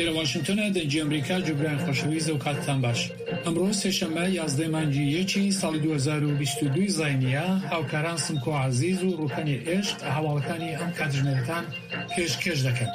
إلى واشنطن دنجی امریکا جبران خوشویز و کاتتان باش. امروز سه‌شنبه 11 مانگی یکی سال 2022 زاینیا هاوکاران سمکو عزیز و روکانی عشق حوالکانی ام کاتژنرتان پێشکەش دەکەن.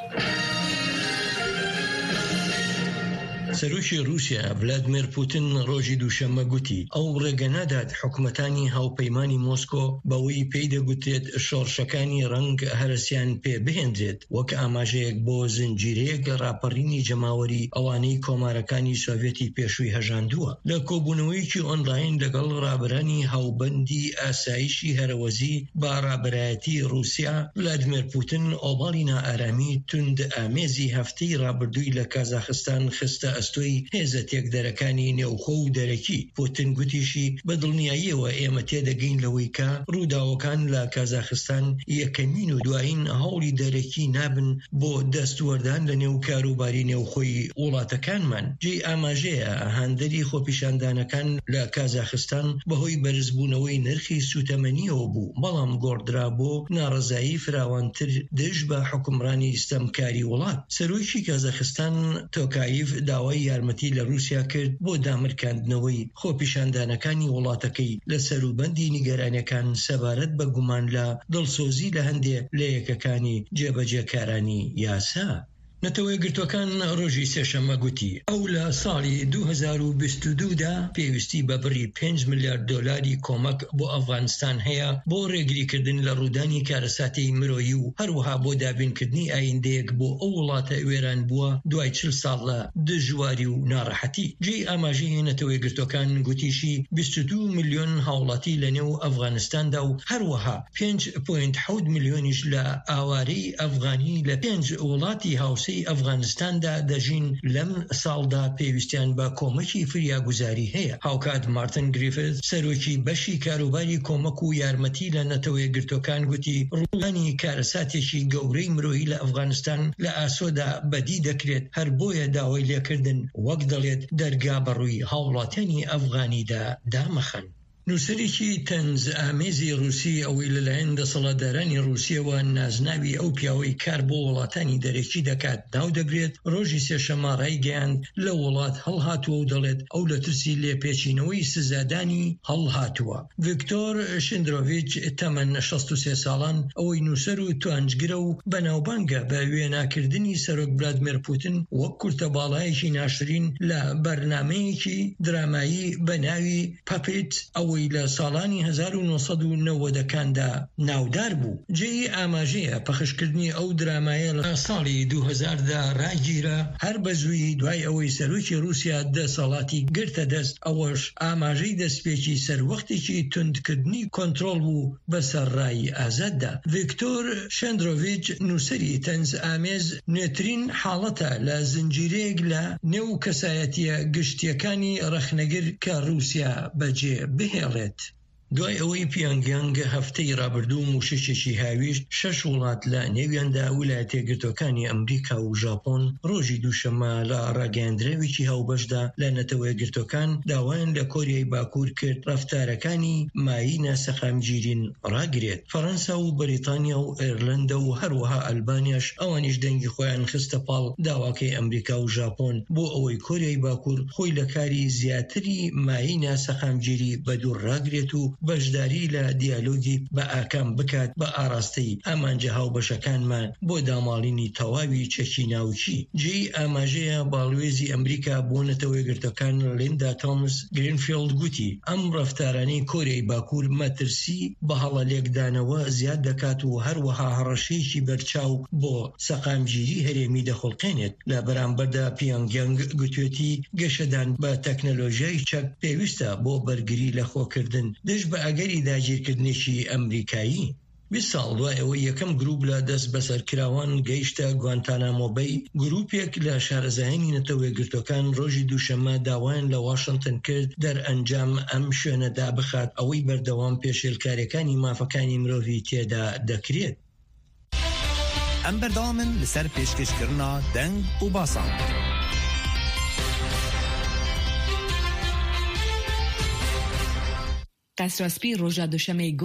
سەرۆکی رووسیا ڤلادیمیر پوتین ڕۆژی دووشەممە گوتی ئەو ڕێگەنادات حکومەتانی هاوپەیمانی مۆسکۆ بەوەی پێی دەگوترێت شۆڕشەکانی ڕەنگ هەرسیان پێ بهێنرێت وەک ئاماژەیەک بۆ زنجیرەیەک لە ڕاپەڕینی جەماوەری ئەوانەی کۆمارەکانی سۆڤێتی پێشووی هەژاندووە. لە کۆبوونەوەیەکی ئۆنلاین لەگەڵ ڕابرانی هاوبەندی ئاسایشی هەرەوەزی با ڕابەرایەتی رووسیا، ڤلادیمیر پوتین ئۆباڵی نائارامی توند ئامێزی هەفتەی ڕابردووی لە کازاخستان خستە ئەستۆی هێزە تێکدەرەکانی نێوخۆ و دەرەکی. پوتین گوتیشی بە دڵنیاییەوە ئێمە تێدەگەین لەوەی کە ڕووداوەکان لە کازاخستان یەکەمین و دوایین هەوڵی دەرەکی نابن بۆ دەستوەردان لە نێو کاروباری نێوخۆی وڵاتەکانمان. جێی ئاماژەیە هاندەری خۆپیشاندانەکان لە کازاخستان بەهۆی بەرزبوونەوەی نرخی سوتەمەنیەوە بوو، بەڵام گۆڕدرا بۆ ناڕەزایی فراوانتر دژ بە حکومڕانی ستەمکاری وڵات. سەرۆکی کازاخستان تۆکایف داوای یارمەتی لە رووسیا کرد بۆ دامرکاندنەوەی خۆپیشاندانەکانی وڵاتەکەی لە سەروبەندی نیگەرانیەکان سەبارەت بە گومان لە دڵسۆزی لە هەندێک لە یەکەکانی جێبەجێکارانی یاسا. نەتەوەی گرتوەکان ڕۆژی سێشەممە گوتی ئەو لە ساڵی 2022دا پێویستی بە بڕی 5 میلیارد دۆلاری کۆمەک بۆ ئەفغانستان هەیە بۆ ڕێگریکردن لە ڕوودانی کارەساتی مرۆیی و هەروەها بۆ دابینکردنی ئایندەیەک بۆ ئەو وڵاتە وێران بووە دوای 40 ساڵ لە دژواری و ناڕەحەتی. جێی ئاماژەی نەتەوەی گرتوەکان گوتیشی 22 میلیۆن هاوڵاتی لە نێو ئەفغانستاندا و هەروەها 5.7 میلیۆنیش لە ئاوارەی ئەفغانی لە 5 وڵاتی هاوسەی ئەفغانستاندا دەژین لەم ساڵدا پێویستیان بە کۆمەکی فریاگوزاری هەیە. هاوکات مارتن گریفت سەرۆکی بەشی کاروباری کۆمەک و یارمەتی لە نەتەوەی گرتوەکان گوتی ڕوودانی کارەساتێکی گەورەی مرۆیی لە ئەفغانستان لە ئاسۆدا بەدی دەکرێت هەر بۆیە داوای لێکردن وەک دەڵێت دەرگا بەڕووی هاوڵاتیانی ئەفغانیدا دامەخەن. نووسەرێکی تەنز ئامێزی رووسی ئەوەی لەلایەن دەسەڵاتدارانی رووسیەوە نازناوی ئەو پیاوەی کار بۆ وڵاتانی دەرەکی دەکات ناو دەبرێت ڕۆژی سێشەممە ڕایگەیاند لە وڵات هەڵهاتووە و دەڵێت ئەو لە ترسی لێپێچینەوەی سزادانی هەڵهاتووە. ڤیکتۆر شندرۆڤیچ تەمەن 63 ساڵان ئەوەی نووسەر و توانجگرە و بەناوبانگە بە وێناکردنی سەرۆک ڤلادیمیر پوتین وەک کورتە باڵایەکی ناشرین لە بەرنامەیەکی درامایی بە ناوی پاپێت ئەوەی لە ساڵانی 1990کاندا ناودار بوو. جێی ئاماژەیە پەخشکردنی ئەو درامایە لە ساڵی 2000دا ڕاگیرە هەر بەزووی دوای ئەوەی سەرۆکی رووسیا دەسەڵاتی گرتە دەست. ئەوەش ئاماژەی دەستپێکی سەروەختێکی توندکردنی کۆنتڕۆڵ بوو بەسەر ڕای ئازاددا. ڤیکتۆر شندرۆڤیچ نووسەری تەنز ئامێز نوێترین حاڵەتە لە زنجیرەیەک لە نێو کەسایەتیە گشتیەکانی ڕەخنەگر کە رووسیا بەجێ بهێڵێت. دوای ئەوەی پیۆنگیانگ هەفتەی ڕابردوو موشکێکی هاویشت 6 وڵات لە نێویاندا ویلایەتە یەکگرتوەکانی ئەمریکا و ژاپۆن ڕۆژی دووشەممە لە ڕاگەیاندراوێکی هاوبەشدا لە نەتەوە یەکگرتوەکان داوایان لە کۆریای باکوور کرد ڕەفتارەکانی مایینە سەقامگیرین ڕاگرێت. فەڕەنسا و بەریتانیا و ئێرلەندە و هەروەها ئەلبانیاش ئەوانیش دەنگی خۆیان خستە پاڵ داواکەی ئەمریکا و ژاپۆن بۆ ئەوەی کۆریای باکوور خۆی لە کاری زیاتری مایینە سەقامگیری بەدوور ڕاگرێت و بەشداری لە دیالۆگی بە ئاکام بکات بە ئاراستەی ئامانجە هاوبەشەکانمان بۆ داماڵینی تەواوی چەکی ناوچی. جێی ئاماژەیە باڵوێزی ئەمریکا بۆ نەتەوە یەکگرتوەکان لیندا تۆمس گرینفیلد گوتی ئەم ڕەفتارانەی کۆریای باکوور مەترسی بە هەڵە لێکدانەوە زیاد دەکات و هەروەها هەڕەشەیەکی بەرچاو بۆ سەقامگیری هەرێمی دەخڵقێنێت. لە بەرامبەردا پیۆنگیانگ گوتوێتی گەشەدان بە تەکنەلۆژیای چەک پێویستە بۆ بەرگری لە خۆکردن دژ بە ئەگەری داگیرکردنێکی ئەمریکایی. 20 ساڵ دوای ئەوەی یەکەم گروپ لە دەست بەسەرکراوان گەیشتە گوانتانامۆبەی، گروپێک لە شارەزایانی نەتەوە یەکگرتوەکان ڕۆژی دووشەممە داوایان لە واشنگتن کرد دەرئەنجام ئەم شوێنەدا بخات ئەوەی بەردەوام پێشێلکاریەکانی مافەکانی مرۆڤی تێدا دەکرێت. ئەم بەردەوامن لەسەر پێشکەشکردنا دەنگ و باسان. قەسرەسپی ڕۆژە دووشەمەی